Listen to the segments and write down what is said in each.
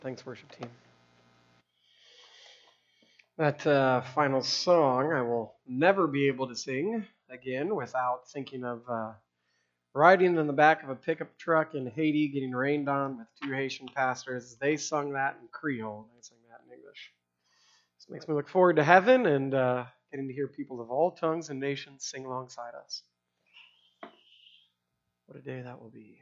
Thanks, worship team. That final song I will never be able to sing again without thinking of riding in the back of a pickup truck in Haiti getting rained on with two Haitian pastors. They sung that in Creole, and I sang that in English. This makes me look forward to heaven and getting to hear people of all tongues and nations sing alongside us. What a day that will be.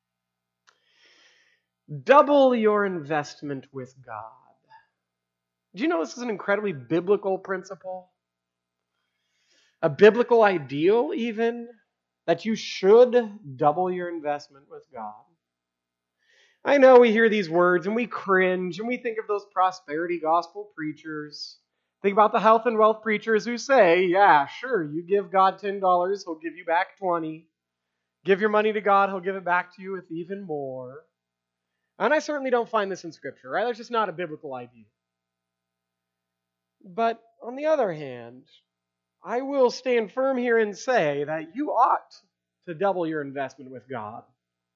Double your investment with God. Do you know this is an incredibly biblical principle? A biblical ideal, even, that you should double your investment with God. I know we hear these words and we cringe and we think of those prosperity gospel preachers. Think about the health and wealth preachers who say, yeah, sure, you give God $10, he'll give you back 20. Give your money to God, he'll give it back to you with even more. And I certainly don't find this in Scripture, right? That's just not a biblical idea. But on the other hand, I will stand firm here and say that you ought to double your investment with God.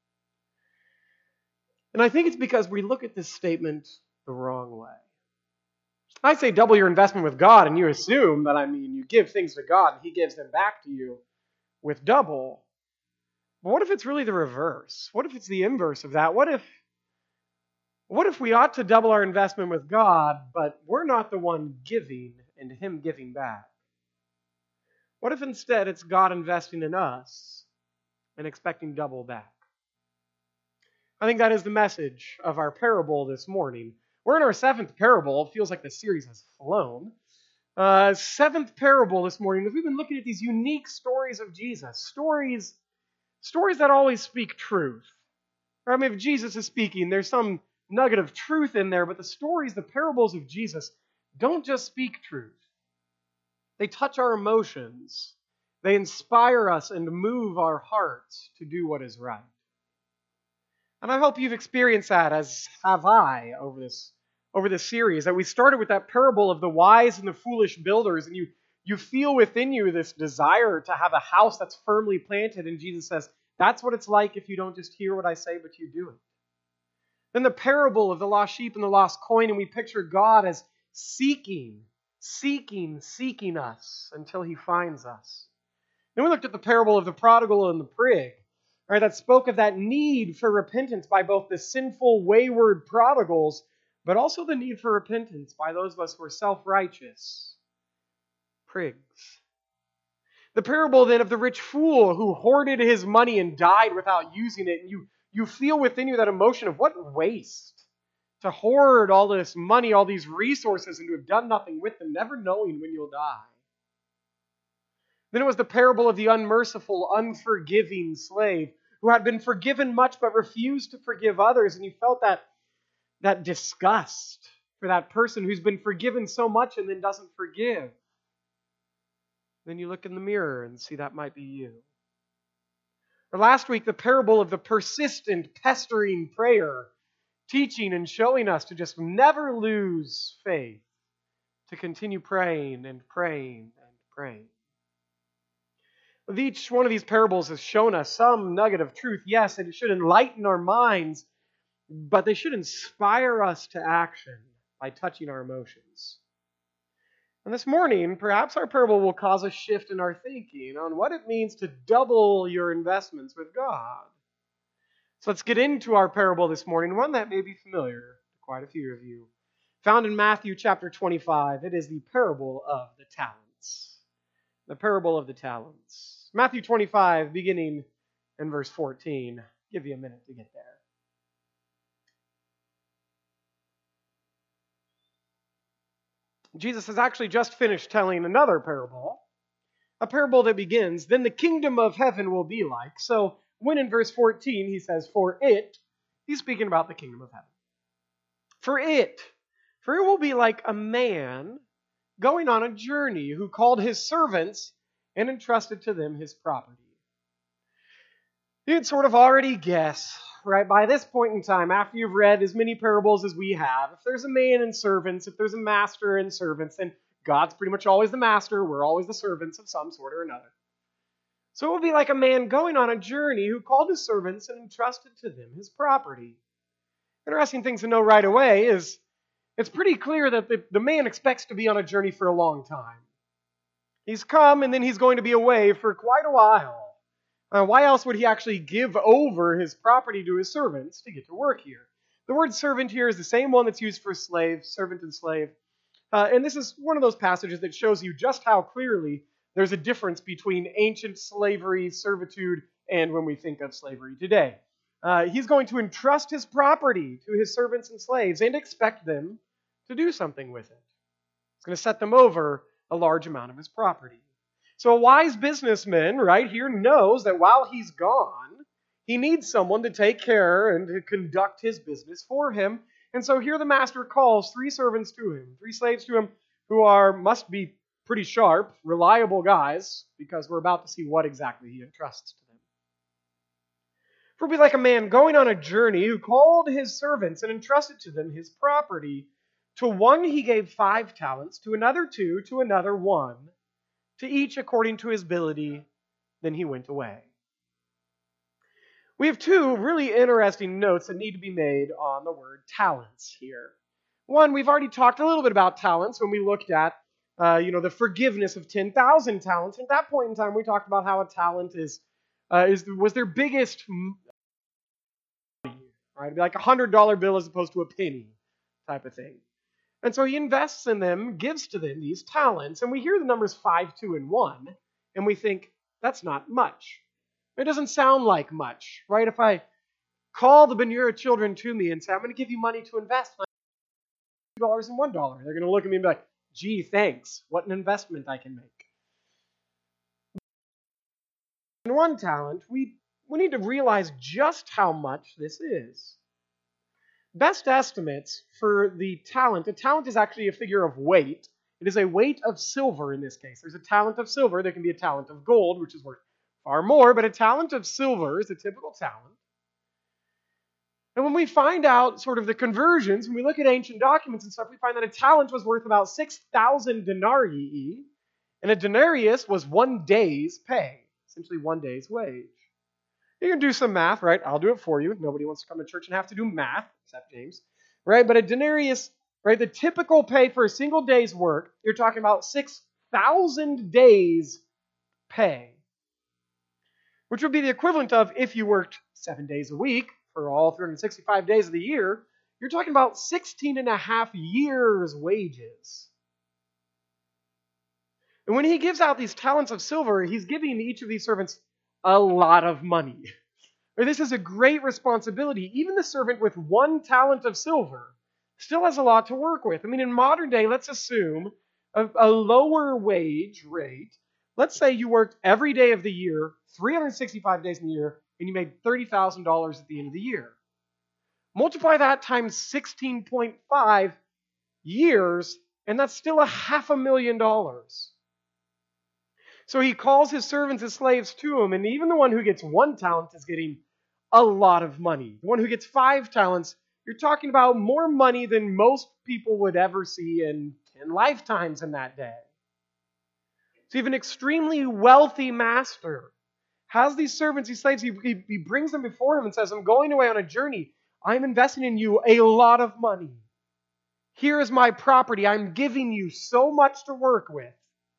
And I think it's because we look at this statement the wrong way. I say double your investment with God, and you assume that, you give things to God and He gives them back to you with double. But what if it's really the reverse? What if it's the inverse of that? What if we ought to double our investment with God, but we're not the one giving and Him giving back? What if instead it's God investing in us and expecting double back? I think that is the message of our parable this morning. We're in our 7th parable. It feels like the series has flown. 7th parable this morning, as we've been looking at these unique stories of Jesus. Stories that always speak truth. Or if Jesus is speaking, there's some nugget of truth in there, but the parables of Jesus don't just speak truth. They touch our emotions. They inspire us and move our hearts to do what is right. And I hope you've experienced that, as have I, over this series. That we started with that parable of the wise and the foolish builders, and you feel within you this desire to have a house that's firmly planted, and Jesus says, that's what it's like if you don't just hear what I say, but you do it. Then the parable of the lost sheep and the lost coin, and we picture God as seeking us until He finds us. Then we looked at the parable of the prodigal and the prig, right, that spoke of that need for repentance by both the sinful, wayward prodigals, but also the need for repentance by those of us who are self-righteous prigs. The parable then of the rich fool who hoarded his money and died without using it, and you feel within you that emotion of what waste to hoard all this money, all these resources, and to have done nothing with them, never knowing when you'll die. Then it was the parable of the unmerciful, unforgiving slave who had been forgiven much but refused to forgive others, and you felt that disgust for that person who's been forgiven so much and then doesn't forgive. Then you look in the mirror and see that might be you. Or last week, the parable of the persistent, pestering prayer, teaching and showing us to just never lose faith, to continue praying and praying and praying. Each one of these parables has shown us some nugget of truth, yes, and it should enlighten our minds, but they should inspire us to action by touching our emotions. And this morning, perhaps our parable will cause a shift in our thinking on what it means to double your investments with God. So let's get into our parable this morning, one that may be familiar to quite a few of you. Found in Matthew chapter 25, it is the parable of the talents. The parable of the talents. Matthew 25, beginning in verse 14. Give you a minute to get there. Jesus has actually just finished telling another parable. A parable that begins, then the kingdom of heaven will be like. So when in verse 14 he says, for it, he's speaking about the kingdom of heaven. For it will be like a man going on a journey who called his servants and entrusted to them his property. You can sort of already guess, right, by this point in time, after you've read as many parables as we have, if there's a man and servants, if there's a master and servants, then God's pretty much always the master, we're always the servants of some sort or another. So it will be like a man going on a journey who called his servants and entrusted to them his property. Interesting thing to know right away is it's pretty clear that the man expects to be on a journey for a long time. He's come and then he's going to be away for quite a while. Why else would he actually give over his property to his servants to get to work here? The word servant here is the same one that's used for slave, servant and slave. And this is one of those passages that shows you just how clearly there's a difference between ancient slavery, servitude, and when we think of slavery today. He's going to entrust his property to his servants and slaves and expect them to do something with it. He's going to set them over a large amount of his property. So a wise businessman right here knows that while he's gone, he needs someone to take care and to conduct his business for him. And so here the master calls 3 servants to him, 3 slaves to him who must be pretty sharp, reliable guys, because we're about to see what exactly he entrusts to them. For it would be like a man going on a journey who called his servants and entrusted to them his property. To one he gave 5 talents, to another 2, to another 1, to each according to his ability. Then he went away. We have 2 really interesting notes that need to be made on the word talents here. One, we've already talked a little bit about talents when we looked at the forgiveness of 10,000 talents. At that point in time, we talked about how a talent was their biggest money, right? It'd be like a $100 bill as opposed to a penny type of thing. And so he invests in them, gives to them these talents, and we hear the numbers 5, 2, and 1, and we think, that's not much. It doesn't sound like much, right? If I call the Benura children to me and say, I'm going to give you money to invest, $2 and $1, they're going to look at me and be like, gee, thanks. What an investment I can make. In 1 talent, we need to realize just how much this is. Best estimates for the talent, a talent is actually a figure of weight. It is a weight of silver in this case. There's a talent of silver. There can be a talent of gold, which is worth far more, but a talent of silver is a typical talent. And when we find out sort of the conversions, when we look at ancient documents and stuff, we find that a talent was worth about 6,000 denarii, and a denarius was 1 day's pay, essentially 1 day's wage. You can do some math, right? I'll do it for you. Nobody wants to come to church and have to do math, except James, right? But a denarius, right, the typical pay for a single day's work, you're talking about 6,000 days pay, which would be the equivalent of if you worked 7 days a week for all 365 days of the year, you're talking about 16 and a half years' wages. And when he gives out these talents of silver, he's giving each of these servants a lot of money. This is a great responsibility. Even the servant with 1 talent of silver still has a lot to work with. I mean, in modern day, let's assume a lower wage rate. Let's say you worked every day of the year, 365 days in the year, and you made $30,000 at the end of the year. Multiply that times 16.5 years, and that's still $500,000. So he calls his servants and slaves to him, and even the one who gets 1 talent is getting a lot of money. The one who gets 5 talents, you're talking about more money than most people would ever see in 10 lifetimes in that day. So you have an extremely wealthy master. Has these servants, these slaves, he brings them before him and says, I'm going away on a journey. I'm investing in you a lot of money. Here is my property. I'm giving you so much to work with.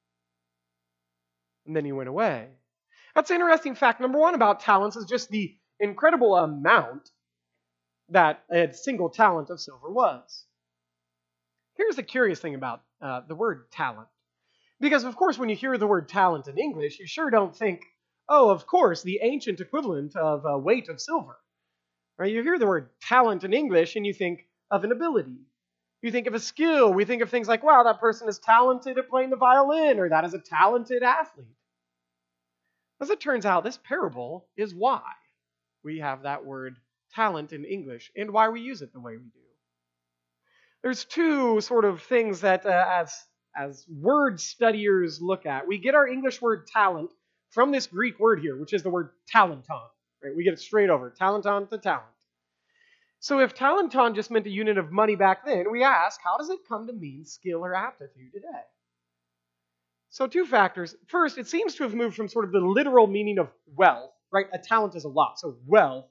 And then he went away. That's an interesting fact. Number 1 about talents is just the incredible amount that a single talent of silver was. Here's the curious thing about the word talent. Because, of course, when you hear the word talent in English, you sure don't think, oh, of course, the ancient equivalent of a weight of silver. Right? You hear the word talent in English and you think of an ability. You think of a skill. We think of things like, wow, that person is talented at playing the violin, or that is a talented athlete. As it turns out, this parable is why we have that word talent in English and why we use it the way we do. There's 2 sort of things that as word studiers look at. We get our English word talent from this Greek word here, which is the word talenton. Right? We get it straight over, talenton to talent. So if talenton just meant a unit of money back then, we ask, how does it come to mean skill or aptitude today? So 2 factors. First, it seems to have moved from sort of the literal meaning of wealth, right? A talent is a lot. So wealth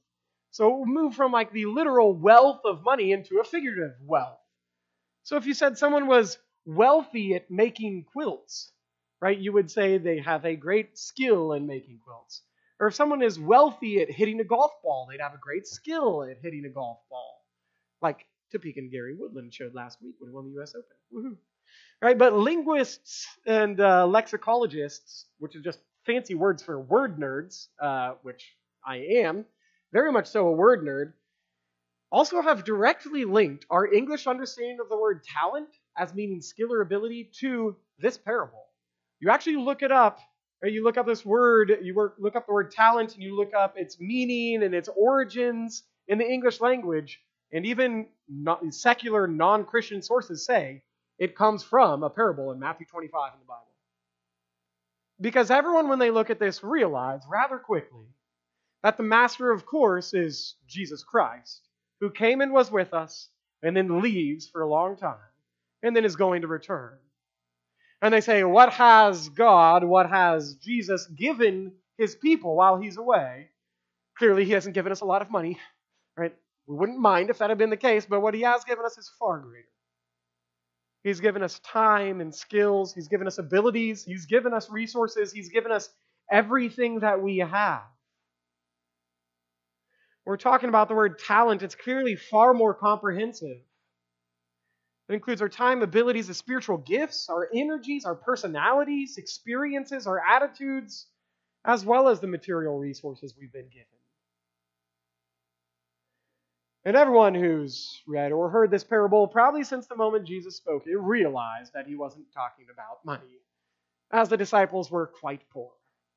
So we'll move from like the literal wealth of money into a figurative wealth. So if you said someone was wealthy at making quilts, right, you would say they have a great skill in making quilts. Or if someone is wealthy at hitting a golf ball, they'd have a great skill at hitting a golf ball. Like Topeka and Gary Woodland showed last week when he won the U.S. Open. Woohoo. Right, but linguists and lexicologists, which is just fancy words for word nerds, which I am, very much so a word nerd, also have directly linked our English understanding of the word talent as meaning skill or ability to this parable. You actually look it up, right? You look up this word, look up the word talent, and you look up its meaning and its origins in the English language, and even secular non-Christian sources say it comes from a parable in Matthew 25 in the Bible. Because everyone, when they look at this, realize rather quickly that the master, of course, is Jesus Christ, who came and was with us, and then leaves for a long time, and then is going to return. And they say, what has God, what has Jesus given his people while he's away? Clearly, he hasn't given us a lot of money, right? We wouldn't mind if that had been the case, but what he has given us is far greater. He's given us time and skills. He's given us abilities. He's given us resources. He's given us everything that we have. We're talking about the word talent. It's clearly far more comprehensive. It includes our time, abilities, the spiritual gifts, our energies, our personalities, experiences, our attitudes, as well as the material resources we've been given. And everyone who's read or heard this parable, probably since the moment Jesus spoke it, realized that he wasn't talking about money, as the disciples were quite poor.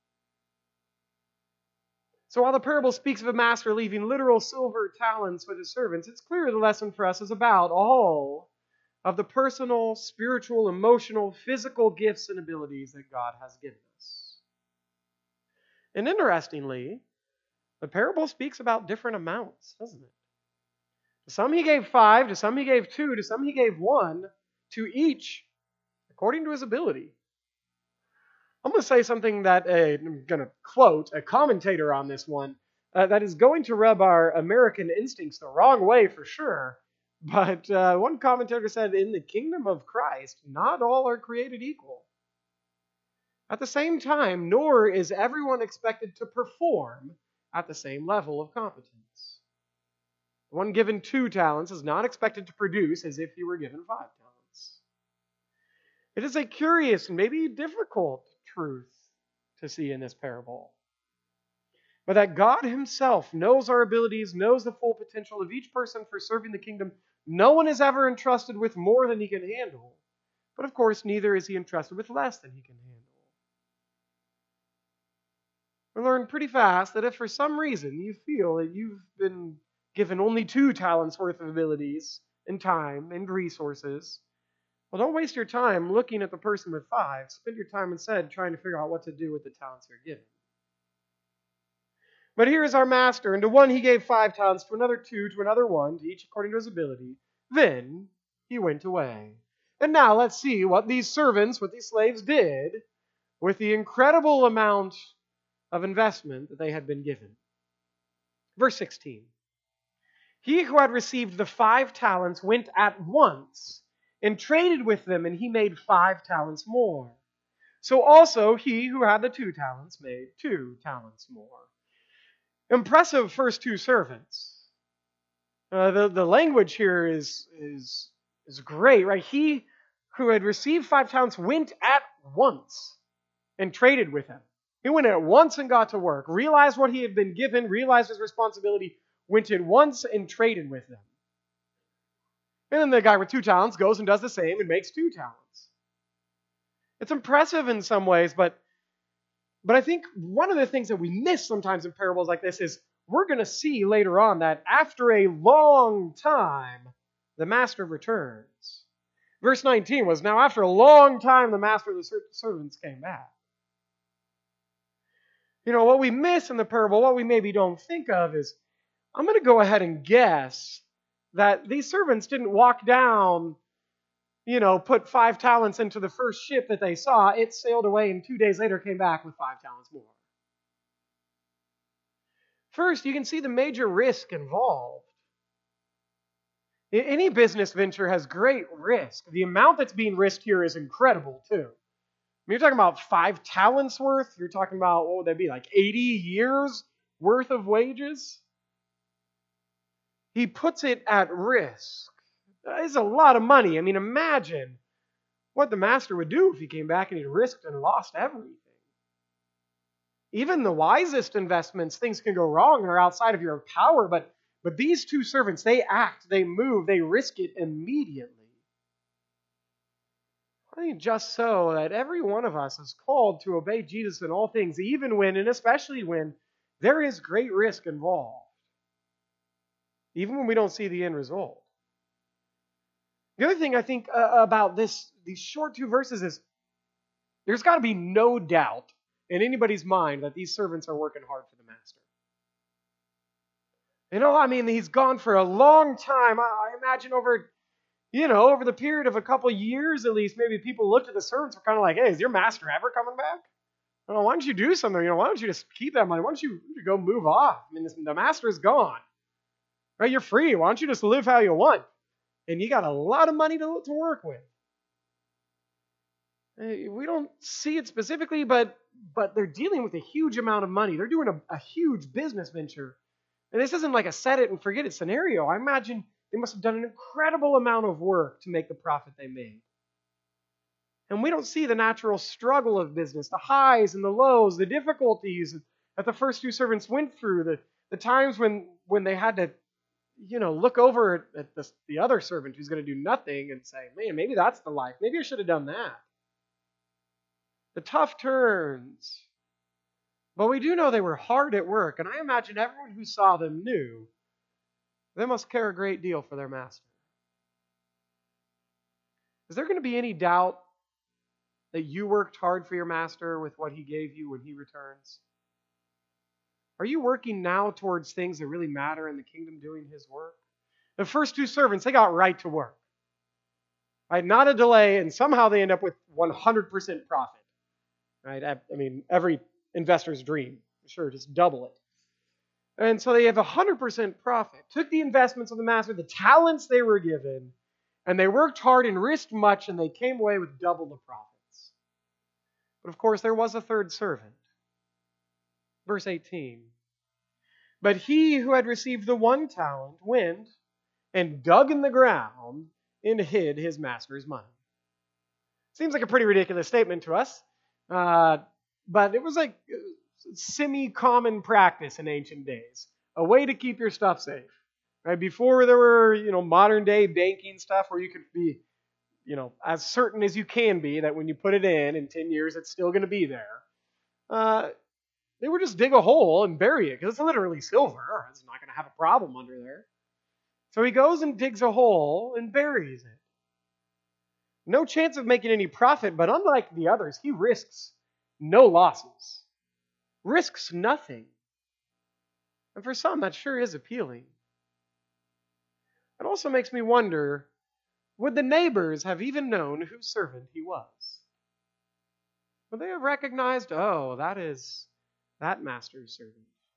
So while the parable speaks of a master leaving literal silver talents with his servants, it's clear the lesson for us is about all of the personal, spiritual, emotional, physical gifts and abilities that God has given us. And interestingly, the parable speaks about different amounts, doesn't it? To some he gave 5, to some he gave 2, to some he gave 1, to each according to his ability. I'm going to say something that I'm going to quote a commentator on this one that is going to rub our American instincts the wrong way for sure. But one commentator said, in the kingdom of Christ, not all are created equal. At the same time, nor is everyone expected to perform at the same level of competence. The one given 2 talents is not expected to produce as if he were given 5 talents. It is a curious and maybe difficult truth to see in this parable. But that God himself knows our abilities, knows the full potential of each person for serving the kingdom. No one is ever entrusted with more than he can handle. But of course, neither is he entrusted with less than he can handle. We learn pretty fast that if for some reason you feel that you've been given only 2 talents worth of abilities and time and resources, well, don't waste your time looking at the person with 5. Spend your time instead trying to figure out what to do with the talents you're given. But here is our master, and to one he gave 5 talents, to another 2, to another 1, to each according to his ability. Then he went away. And now let's see what these servants, what these slaves did with the incredible amount of investment that they had been given. Verse 16. He who had received the 5 talents went at once and traded with them, and he made 5 talents more. So also he who had the 2 talents made 2 talents more. Impressive first 2 servants. The language here is great, right? He who had received 5 talents went at once and traded with him. He went at once and got to work, realized what he had been given, realized his responsibility, went at once and traded with them. And then the guy with 2 talents goes and does the same and makes 2 talents. It's impressive in some ways, but I think one of the things that we miss sometimes in parables like this is we're going to see later on that after a long time, the master returns. Verse 19 was, now after a long time, the master of the servants came back. You know, what we miss in the parable, what we maybe don't think of is, I'm going to go ahead and guess that these servants didn't walk down, put 5 talents into the first ship that they saw. It sailed away and 2 days later came back with 5 talents more. First, you can see the major risk involved. Any business venture has great risk. The amount that's being risked here is incredible, too. You're talking about 5 talents worth. You're talking about, what would that be, like 80 years worth of wages? He puts it at risk. It's a lot of money. I mean, imagine what the master would do if he came back and he risked and lost everything. Even the wisest investments, things can go wrong and are outside of your power, but these 2 servants, they act, they move, they risk it immediately. I think just so that every one of us is called to obey Jesus in all things, even when, and especially when, there is great risk involved. Even when we don't see the end result. The other thing I think about these short 2 verses is there's got to be no doubt in anybody's mind that these servants are working hard for the master. I mean, he's gone for a long time. I imagine over the period of a couple years at least, maybe people looked at the servants and were kind of like, hey, is your master ever coming back? Why don't you do something? Why don't you just keep that money? Why don't you go move off? I mean, the master is gone. Right? You're free. Why don't you just live how you want? And you got a lot of money to work with. We don't see it specifically, but they're dealing with a huge amount of money. They're doing a huge business venture. And this isn't like a set it and forget it scenario. I imagine they must have done an incredible amount of work to make the profit they made. And we don't see the natural struggle of business, the highs and the lows, the difficulties that the first 2 servants went through, the times when they had to, look over at the other servant who's going to do nothing and say, man, maybe that's the life. Maybe I should have done that. The tough turns. But we do know they were hard at work, and I imagine everyone who saw them knew they must care a great deal for their master. Is there going to be any doubt that you worked hard for your master with what he gave you when he returns? Are you working now towards things that really matter in the kingdom, doing his work? The first 2 servants, they got right to work. Right? Not a delay, and somehow they end up with 100% profit. Right? I mean, every investor's dream. Sure, just double it. And so they have 100% profit. Took the investments of the master, the talents they were given, and they worked hard and risked much, and they came away with double the profits. But of course, there was a third servant. Verse 18. But he who had received the 1 talent went and dug in the ground and hid his master's money. Seems like a pretty ridiculous statement to us, but it was like semi-common practice in ancient days. A way to keep your stuff safe. Right? Before there were, modern day banking stuff where you could be, as certain as you can be that when you put it in 10 years, it's still going to be there. They would just dig a hole and bury it because it's literally silver. It's not going to have a problem under there. So he goes and digs a hole and buries it. No chance of making any profit, but unlike the others, he risks no losses. Risks nothing. And for some, that sure is appealing. It also makes me wonder, would the neighbors have even known whose servant he was? Would they have recognized, oh, that is that master's servant?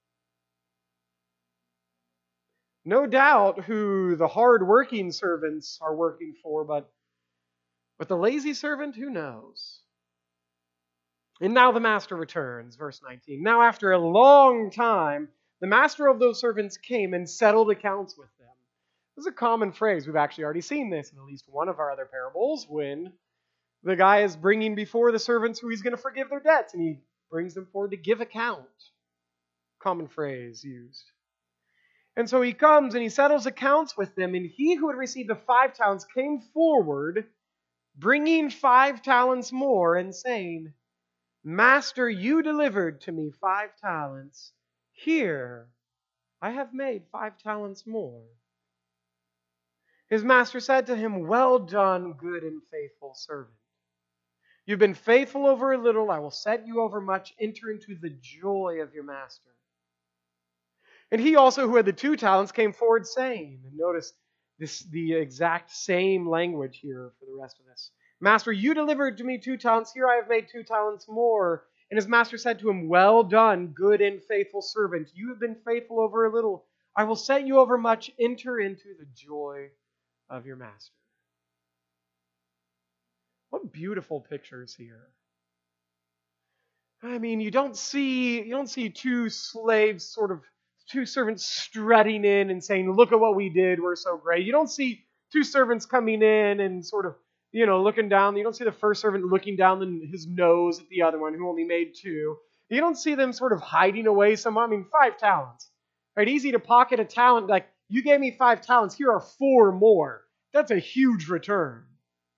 No doubt who the hard-working servants are working for, but the lazy servant, who knows? And now the master returns, verse 19. Now after a long time, the master of those servants came and settled accounts with them. This is a common phrase. We've actually already seen this in at least one of our other parables when the guy is bringing before the servants who he's going to forgive their debts, and he brings them forward to give account. Common phrase used. And so he comes and he settles accounts with them, and he who had received the 5 talents came forward, bringing 5 talents more and saying, Master, you delivered to me 5 talents. Here, I have made 5 talents more. His master said to him, Well done, good and faithful servant. You've been faithful over a little, I will set you over much. Enter into the joy of your master. And he also, who had the 2 talents, came forward saying, and notice the exact same language here for the rest of this. Master, you delivered to me 2 talents. Here I have made 2 talents more. And his master said to him, "Well done, good and faithful servant. You have been faithful over a little. I will set you over much. Enter into the joy of your master." What beautiful pictures here. I mean, you don't see two slaves two servants strutting in and saying, "Look at what we did, we're so great." You don't see two servants coming in and looking down. You don't see the first servant looking down his nose at the other one who only made two. You don't see them sort of hiding away somewhere. I mean, 5 talents. Right? Easy to pocket a talent. Like, you gave me 5 talents, here are 4 more. That's a huge return.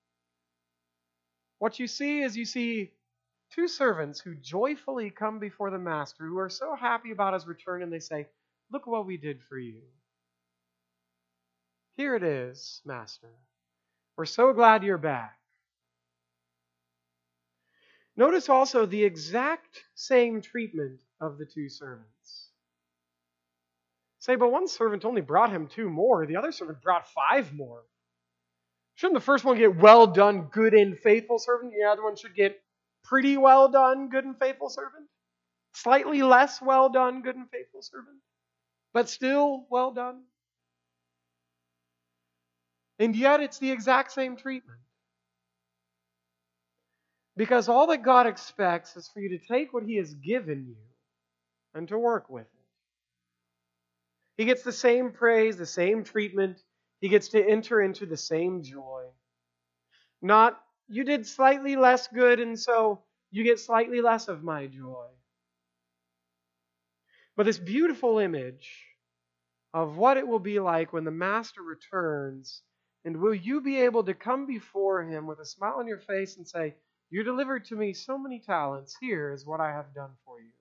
What you see 2 servants who joyfully come before the master, who are so happy about his return, and they say, "Look what we did for you. Here it is, master. We're so glad you're back." Notice also the exact same treatment of the 2 servants. Say, "But one servant only brought him 2 more. The other servant brought 5 more. Shouldn't the first one get well done, good and faithful servant? The other one should get pretty well done, good and faithful servant? Slightly less well done, good and faithful servant? But still well done?" And yet it's the exact same treatment. Because all that God expects is for you to take what He has given you and to work with it. He gets the same praise, the same treatment. He gets to enter into the same joy. Not, "You did slightly less good, and so you get slightly less of my joy." But this beautiful image of what it will be like when the master returns, and will you be able to come before him with a smile on your face and say, "You delivered to me so many talents. Here is what I have done for you."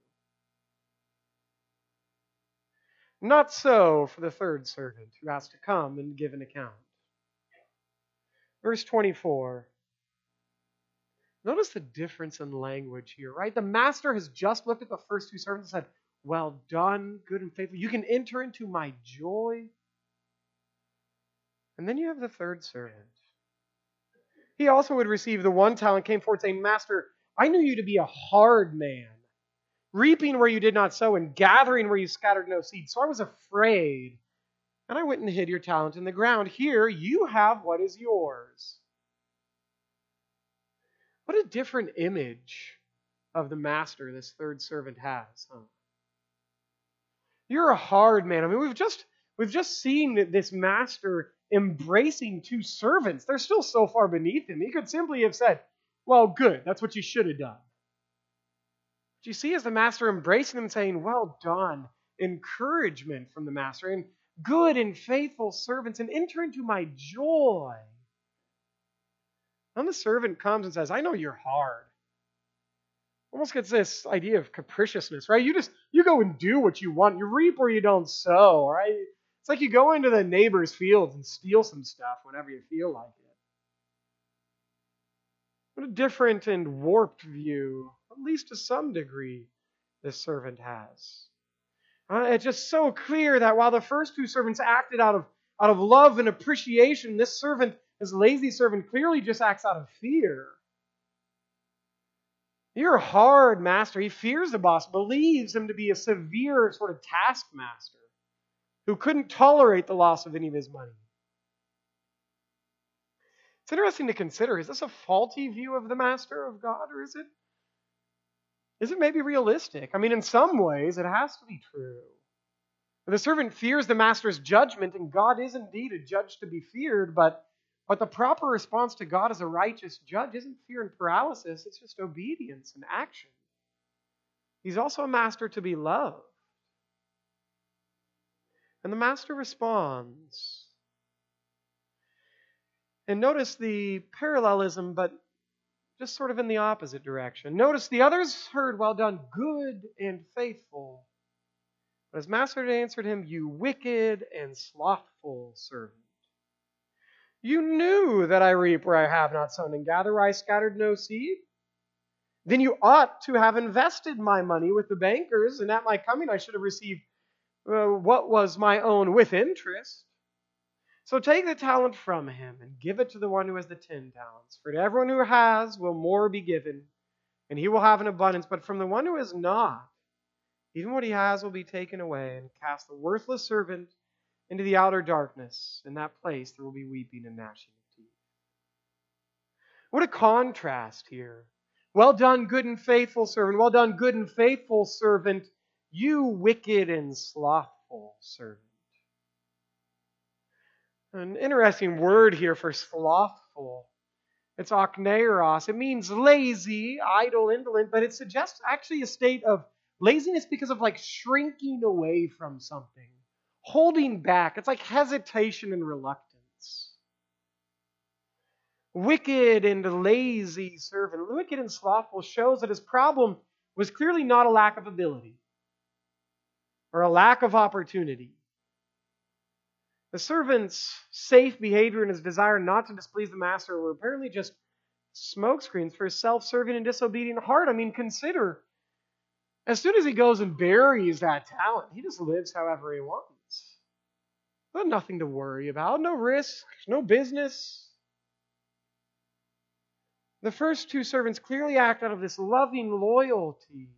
Not so for the third servant who has to come and give an account. Verse 24. Notice the difference in language here, right? The master has just looked at the first 2 servants and said, "Well done, good and faithful. You can enter into my joy." And then you have the third servant. He also would receive the 1 talent, came forward saying, "Master, I knew you to be a hard man, reaping where you did not sow and gathering where you scattered no seed. So I was afraid, and I went and hid your talent in the ground. Here you have what is yours." What a different image of the master this third servant has, huh? You're a hard man. I mean, we've just seen this master embracing 2 servants. They're still so far beneath him. He could simply have said, "Well, good, that's what you should have done." But you see as the master embracing them saying, "Well done," encouragement from the master, and "good and faithful servants, and enter into my joy." Then the servant comes and says, "I know you're hard." Almost gets this idea of capriciousness, right? You go and do what you want. You reap where you don't sow, right? It's like you go into the neighbor's fields and steal some stuff whenever you feel like it. What a different and warped view, at least to some degree, this servant has. It's just so clear that while the first 2 servants acted out of love and appreciation, this lazy servant clearly just acts out of fear. You're a hard master. He fears the boss, believes him to be a severe sort of taskmaster who couldn't tolerate the loss of any of his money. It's interesting to consider, is this a faulty view of the master of God, or is it maybe realistic? I mean, in some ways, it has to be true. The servant fears the master's judgment, and God is indeed a judge to be feared, but the proper response to God as a righteous judge isn't fear and paralysis, it's just obedience and action. He's also a master to be loved. And the master responds. And notice the parallelism, but just sort of in the opposite direction. Notice the others heard, "Well done, good and faithful." But his master answered him, "You wicked and slothful servant. You knew that I reap where I have not sown and gather where I scattered no seed. Then you ought to have invested my money with the bankers, and at my coming I should have received what was my own with interest. So take the talent from him and give it to the one who has the 10 talents. For to everyone who has will more be given, and he will have an abundance. But from the one who is not, even what he has will be taken away, and cast the worthless servant into the outer darkness. In that place there will be weeping and gnashing of teeth. What a contrast here. Well done, good and faithful servant. Well done, good and faithful servant. You wicked and slothful servant. An interesting word here for slothful. It's akneiros. It means lazy, idle, indolent, but it suggests actually a state of laziness because of like shrinking away from something, holding back. It's like hesitation and reluctance. Wicked and lazy servant. Wicked and slothful shows that his problem was clearly not a lack of ability or a lack of opportunity. The servant's safe behavior and his desire not to displease the master were apparently just smokescreens for his self-serving and disobedient heart. I mean, consider, as soon as he goes and buries that talent, he just lives however he wants. There's nothing to worry about, no risk, no business. The first two servants clearly act out of this loving loyalty.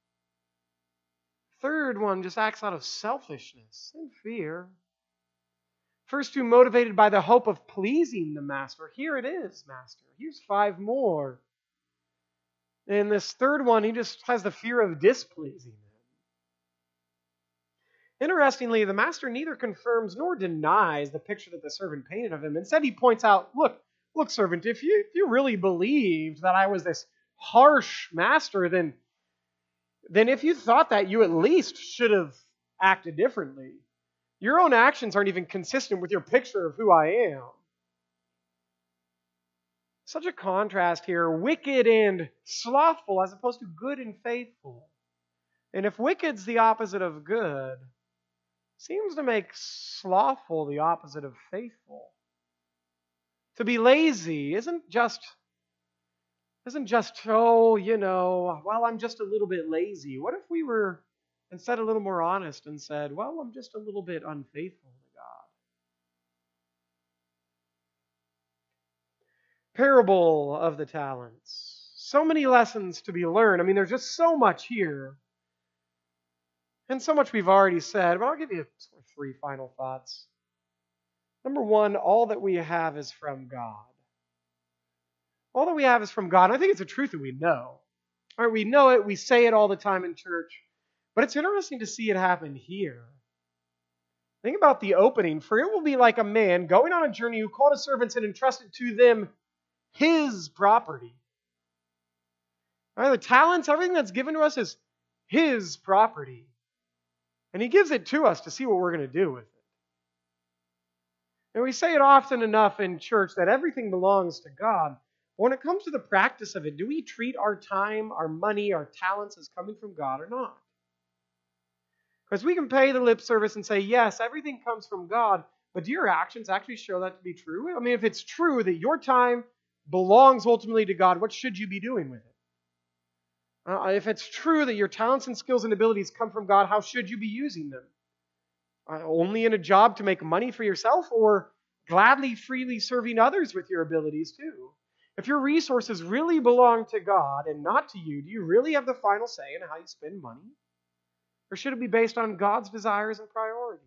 Third one just acts out of selfishness and fear. First two motivated by the hope of pleasing the master. Here it is, master. Here's 5 more. And this third one, he just has the fear of displeasing him. Interestingly, the master neither confirms nor denies the picture that the servant painted of him. Instead, he points out, look, servant, if you really believed that I was this harsh master, then if you thought that, you at least should have acted differently. Your own actions aren't even consistent with your picture of who I am. Such a contrast here, wicked and slothful as opposed to good and faithful. And if wicked's the opposite of good, seems to make slothful the opposite of faithful. To be lazy isn't just, well, I'm just a little bit lazy. What if we were instead a little more honest and said, well, I'm just a little bit unfaithful to God? Parable of the talents. So many lessons to be learned. I mean, there's just so much here. And so much we've already said, but I'll give you 3 final thoughts. Number 1, all that we have is from God. All that we have is from God. I think it's a truth that we know. All right, we know it. We say it all the time in church. But it's interesting to see it happen here. Think about the opening. For it will be like a man going on a journey who called his servants and entrusted to them his property. All right, the talents, everything that's given to us is his property. And he gives it to us to see what we're going to do with it. And we say it often enough in church that everything belongs to God. But when it comes to the practice of it, do we treat our time, our money, our talents as coming from God or not? Because we can pay the lip service and say, yes, everything comes from God, but do your actions actually show that to be true? I mean, if it's true that your time belongs ultimately to God, what should you be doing with it? If it's true that your talents and skills and abilities come from God, how should you be using them? Only in a job to make money for yourself, or gladly, freely serving others with your abilities too? If your resources really belong to God and not to you, do you really have the final say in how you spend money? Or should it be based on God's desires and priorities?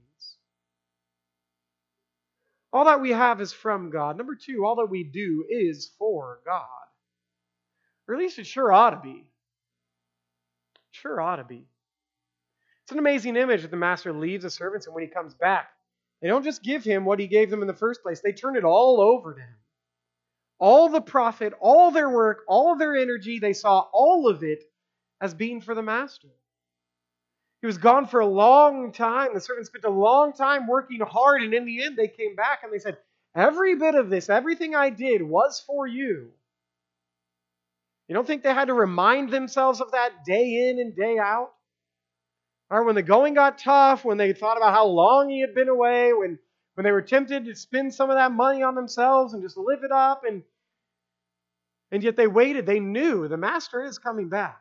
All that we have is from God. Number 2, all that we do is for God. Or at least it sure ought to be. Sure ought to be. It's an amazing image that the master leaves the servants, and when he comes back, they don't just give him what he gave them in the first place. They turn it all over to him. All the profit, all their work, all of their energy, they saw all of it as being for the master. He was gone for a long time. The servants spent a long time working hard, and in the end they came back and they said, every bit of this, everything I did was for you. You don't think they had to remind themselves of that day in and day out? Or when the going got tough, when they thought about how long he had been away, when they were tempted to spend some of that money on themselves and just live it up, and yet they waited. They knew the master is coming back.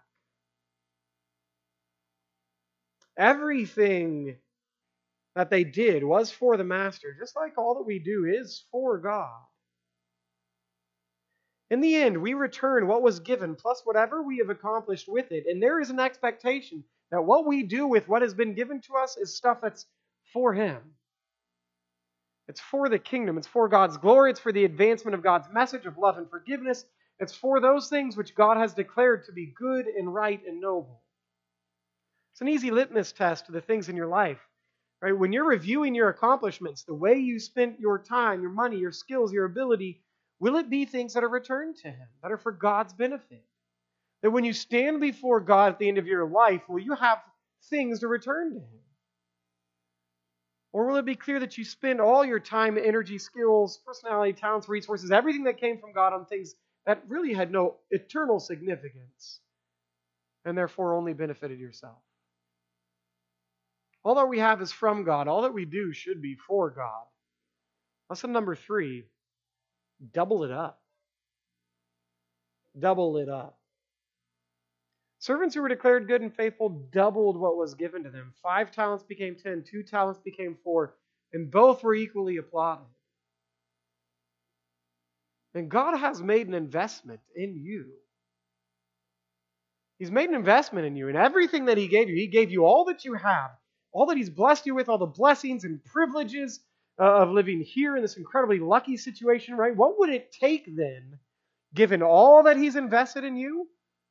Everything that they did was for the master, just like all that we do is for God. In the end, we return what was given plus whatever we have accomplished with it. And there is an expectation that what we do with what has been given to us is stuff that's for Him. It's for the kingdom. It's for God's glory. It's for the advancement of God's message of love and forgiveness. It's for those things which God has declared to be good and right and noble. It's an easy litmus test to the things in your life. Right? When you're reviewing your accomplishments, the way you spent your time, your money, your skills, your ability, will it be things that are returned to Him, that are for God's benefit? That when you stand before God at the end of your life, will you have things to return to Him? Or will it be clear that you spend all your time, energy, skills, personality, talents, resources, everything that came from God on things that really had no eternal significance and therefore only benefited yourself? All that we have is from God. All that we do should be for God. Lesson number 3, double it up. Double it up. Servants who were declared good and faithful doubled what was given to them. 5 talents became 10, 2 talents became 4, and both were equally applauded. And God has made an investment in you. He's made an investment in you. And everything that He gave you all that you have, all that He's blessed you with, all the blessings and privileges of living here in this incredibly lucky situation, right? What would it take then, given all that He's invested in you?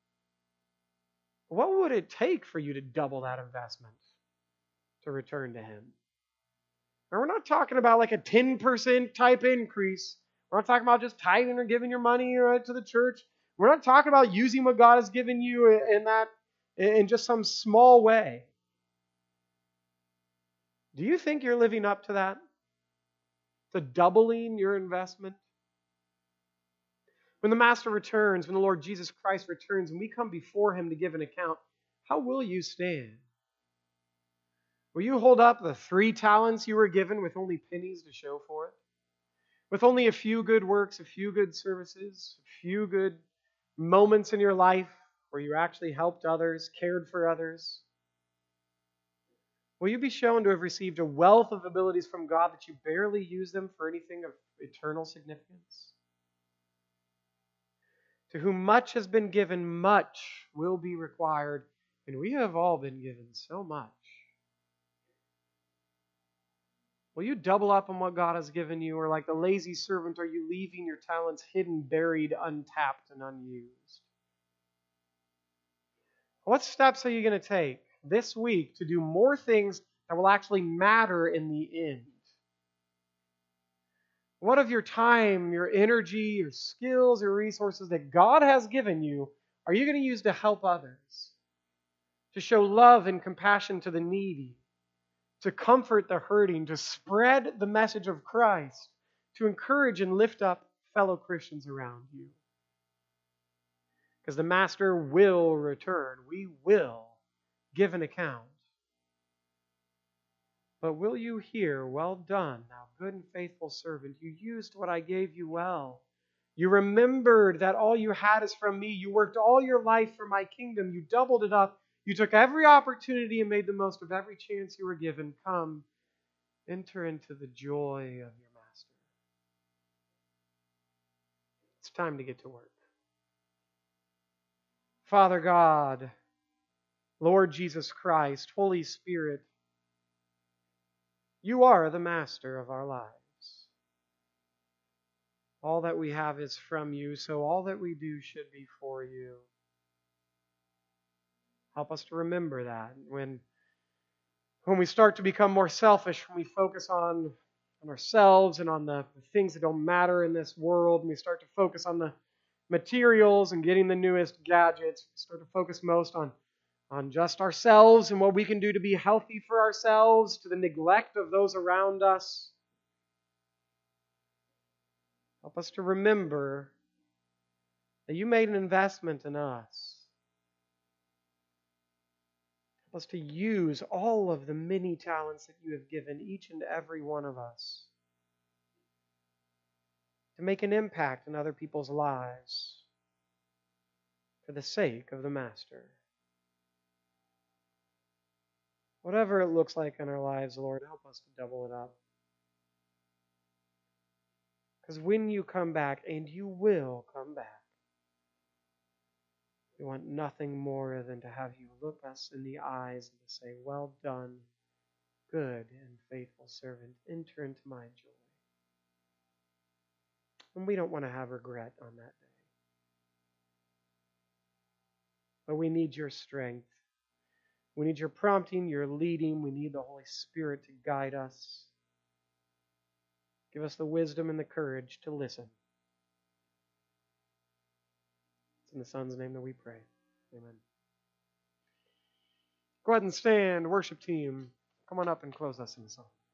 What would it take for you to double that investment to return to Him? And we're not talking about like a 10% type increase. We're not talking about just tithing or giving your money to the church. We're not talking about using what God has given you in just some small way. Do you think you're living up to that? To doubling your investment? When the Master returns, when the Lord Jesus Christ returns, and we come before Him to give an account, how will you stand? Will you hold up the 3 talents you were given with only pennies to show for it? With only a few good works, a few good services, a few good moments in your life where you actually helped others, cared for others? Will you be shown to have received a wealth of abilities from God that you barely use them for anything of eternal significance? To whom much has been given, much will be required, and we have all been given so much. Will you double up on what God has given you, or like the lazy servant, are you leaving your talents hidden, buried, untapped, and unused? What steps are you going to take this week to do more things that will actually matter in the end? What of your time, your energy, your skills, your resources that God has given you are you going to use to help others? To show love and compassion to the needy? To comfort the hurting? To spread the message of Christ? To encourage and lift up fellow Christians around you? Because the Master will return. We will give an account. But will you hear, "Well done, thou good and faithful servant. You used what I gave you well. You remembered that all you had is from me. You worked all your life for my kingdom. You doubled it up. You took every opportunity and made the most of every chance you were given. Come, enter into the joy of your Master." It's time to get to work. Father God, Lord Jesus Christ, Holy Spirit, You are the Master of our lives. All that we have is from You, so all that we do should be for You. Help us to remember that. When we start to become more selfish, when we focus on ourselves and on the things that don't matter in this world, and we start to focus on the materials and getting the newest gadgets, we start to focus most on just ourselves and what we can do to be healthy for ourselves, to the neglect of those around us. Help us to remember that You made an investment in us. Help us to use all of the many talents that You have given each and every one of us to make an impact in other people's lives for the sake of the Master. Whatever it looks like in our lives, Lord, help us to double it up. Because when you come back, and you will come back, we want nothing more than to have you look us in the eyes and to say, well done, good and faithful servant. Enter into my joy. And we don't want to have regret on that day. But we need your strength. We need your prompting, your leading. We need the Holy Spirit to guide us. Give us the wisdom and the courage to listen. It's in the Son's name that we pray. Amen. Go ahead and stand, worship team. Come on up and close us in the song.